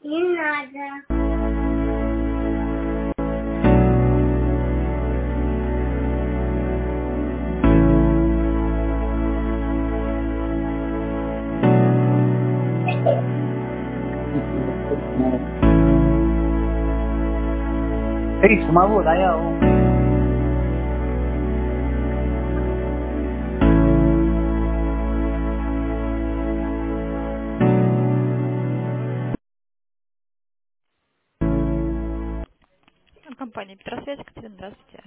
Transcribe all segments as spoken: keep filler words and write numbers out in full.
Не надо. Эй, самого, да я он. Компания Петросвязь, Екатерина, здравствуйте.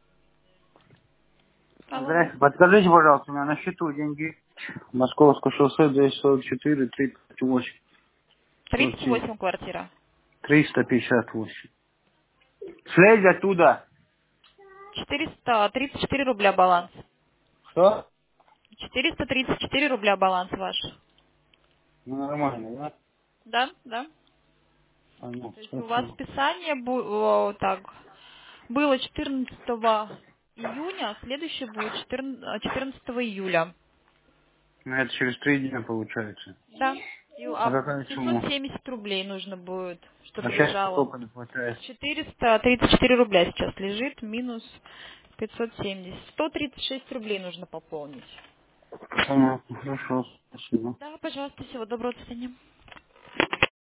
Алло, Здравствуйте, здравствуйте. подскажите, пожалуйста, у меня на счету деньги. Московское шоссе двести сорок четыре, тридцать восемь. тридцать Квартира. восемь квартира. триста пятьдесят восемь. Слезь оттуда. четыреста тридцать четыре рубля баланс. Что? четыреста тридцать четыре рубля баланс ваш. Ну, нормально, да? Да, да. Понятно, То есть у вас спасибо. списание бу- о, так, было четырнадцатого июня, а следующее будет четырнадцатого июля. Ну, это через три дня получается. Да. И, А а какая семьсот сумма? семьдесят рублей нужно будет, А чтобы сейчас лежало. сколько не хватает? четыреста тридцать четыре рубля сейчас лежит, минус пятьсот семьдесят. сто тридцать шесть рублей нужно пополнить. Понятно, хорошо, спасибо. Да, пожалуйста, всего доброго, до свидания.